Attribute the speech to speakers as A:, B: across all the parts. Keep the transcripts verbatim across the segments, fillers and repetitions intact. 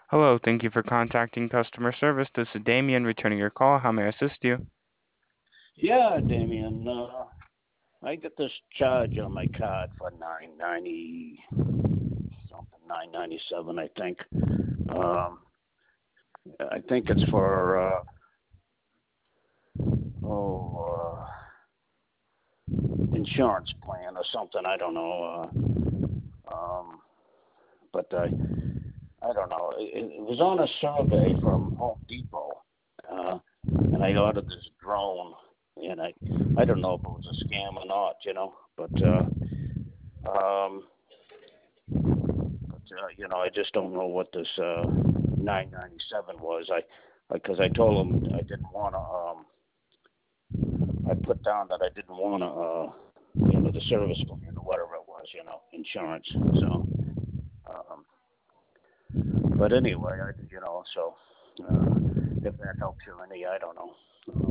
A: Hello, thank you for contacting customer service. This is Damien returning your call. How may I assist you?
B: Yeah, Damien. Uh, I get this charge on my card for nine ninety something, nine ninety seven, I think. Um, I think it's for uh, oh uh, insurance plan or something. I don't know. Uh, um, but I I don't know. It, it was on a survey from Home Depot, uh, and I ordered this drone, and I I don't know if it was a scam or not, you know, but. Uh, um, But, uh, you know, I just don't know what this uh, nine ninety-seven was. I because I told them I didn't want to. Um, I put down that I didn't want to, uh, you know, the service plan or whatever it was, you know, insurance. So, um, but anyway, I, you know, so uh, if that helps you any, I don't know.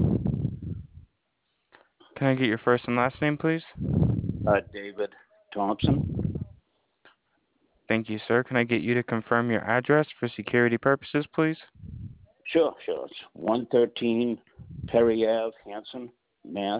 A: Can I get your first and last name, please?
B: Uh, David Thompson.
A: Thank you, sir. Can I get you to confirm your address for security purposes, please?
B: Sure, sure. It's one thirteen Perry Ave, Hanson, Mass.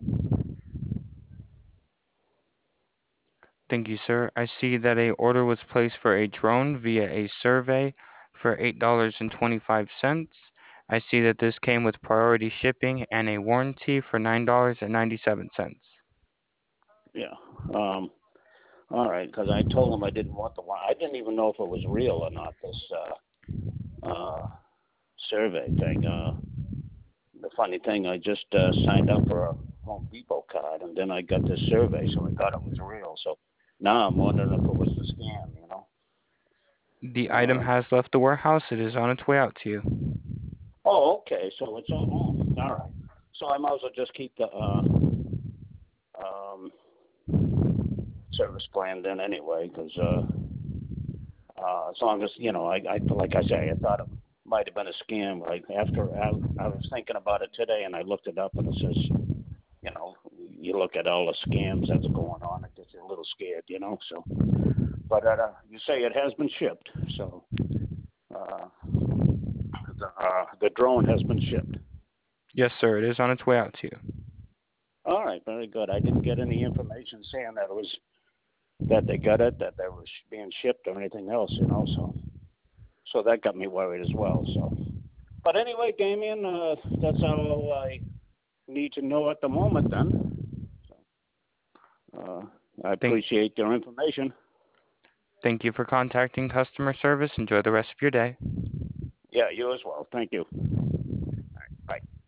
A: Thank you, sir. I see that a order was placed for a drone via a survey for eight dollars and twenty-five cents. I see that this came with priority shipping and a warranty for nine dollars and ninety-seven cents.
B: Yeah. Um, All right, because I told him I didn't want the one. I didn't even know if it was real or not. This uh, uh, survey thing. Uh, the funny thing, I just uh, signed up for a Home Depot card, and then I got this survey, so I thought it was real. So now I'm wondering if it was a scam. You know.
A: The item
B: Uh,
A: has left the warehouse. It is on its way out to you.
B: oh, okay. So it's on home. All right. So I might as well just keep the uh, um, service plan then anyway, because uh, Uh, as long as you know, I, I like I say, I thought it might have been a scam. Like after I, I was thinking about it today, and I looked it up, and it says, you know, you look at all the scams that's going on, it gets you a little scared, you know. So, but uh, you say it has been shipped, so uh, the uh, the drone has been shipped.
A: Yes, sir. It is on its way out to you.
B: All right, very good. I didn't get any information saying that it was that they got it, that they was being shipped, or anything else, you know. So, so that got me worried as well. So. But anyway, Damien, uh, that's all I need to know at the moment then. Uh, I
A: Thank
B: appreciate your information.
A: Thank you for contacting customer service. Enjoy the rest of your day.
B: Yeah, you as well. Thank you. Bye.